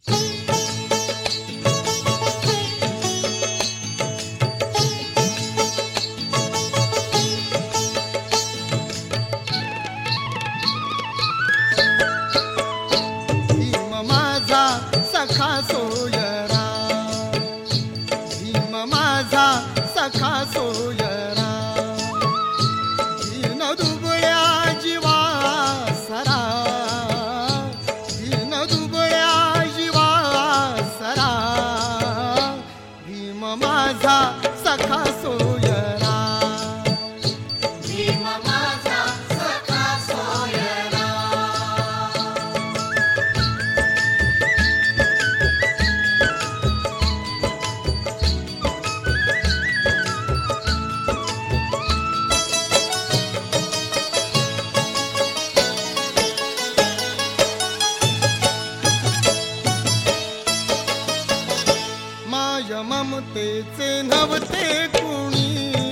भीम माझा सखा सोयरा, भीम माझा सखा सोयरा, दीन दुबळ्या जीवा सरा, दीन दुबळ्या जीवा सरा, भीम माझा सखा सोयरा, भीम माझा सखा सोयरा. माय ममतेचे नव्हते कुणी,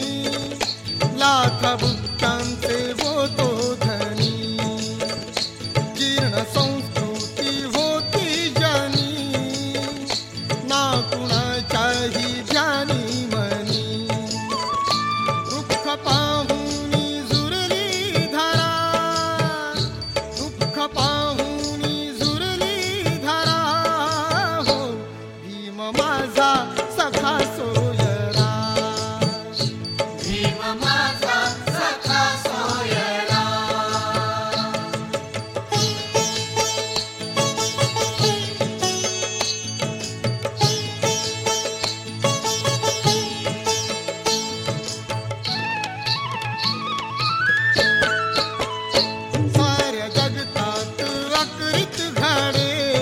लाख भुक्तांचे होतो धनी, जीर्ण संस्कृती होती जनी, ना कुणाच्याही ध्यानी मनी, दुःख पाहुनी झुरली धरा, दुःख पाहुनी झुरली धरा, हो भीम माझा सखा सोयरा, भीम माझा सखा सोयरा. साऱ्या जगतात अकरीत घडे,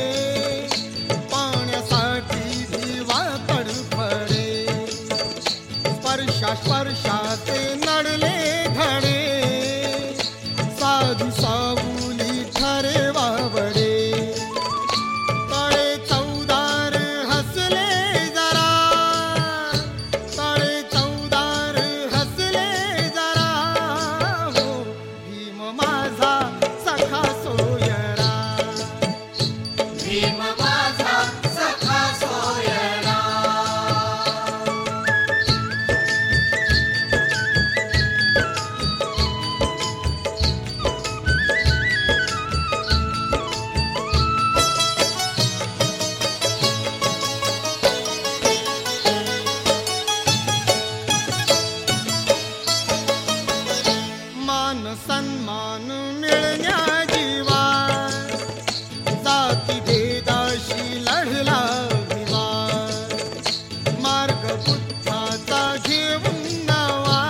पाण्यासाठी दिवा तडफडे, स्पर्शा स्पर्शाचे नडले धडे, साधू सावली ठरे वावडे, तळे चौदार हसले जरा, तळे चौदार हसले जरा, हो भीम माझा सखा सोयरा, भीम माझा सखा सोयरा. मान सन्मान मिळण्या जीवा, जाती भेदाशी लढला विवाद, मार्ग बुद्धाचा घेऊन नवा,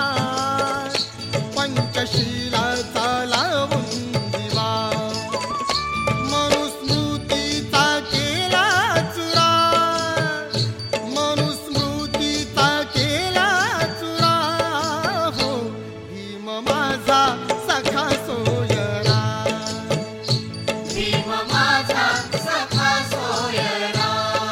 पंचशीलाचा लावून दिवा, मनुस्मृतीचा केला चुरा, मनुस्मृतीचा केला चुरा, हो भीम माझा सखा सोयरा, भीम माझा सखा सोयरा.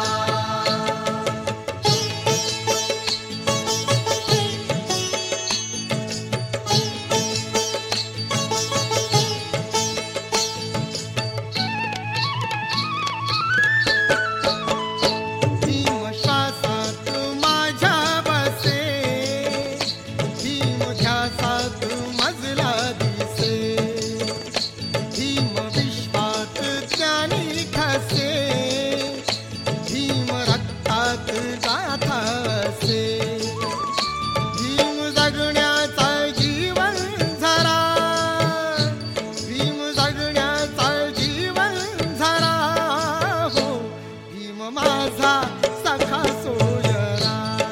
भीम श्वासात माझ्या बसे, भीम ध्यासात मजला दिसे, भीम विश्वात ज्ञानी खसे, भीम रक्तात गाथा असे, भीम जगण्याचा जीवन झरा, भीम जगण्याचा जीवन झरा, हो भीम माझा सखा सोयरा,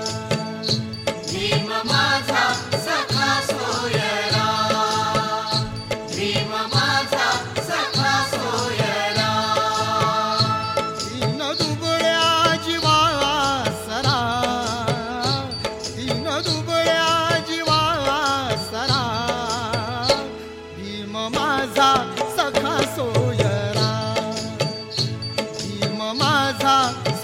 भीम माझा सखा सोयरा. भीम माझा सखा सोयरा. दीन दुबळ्या जीवा सरा, दीन दुबळ्या जीवा सरा, भीम माझा सखा सोयरा, भीम माझा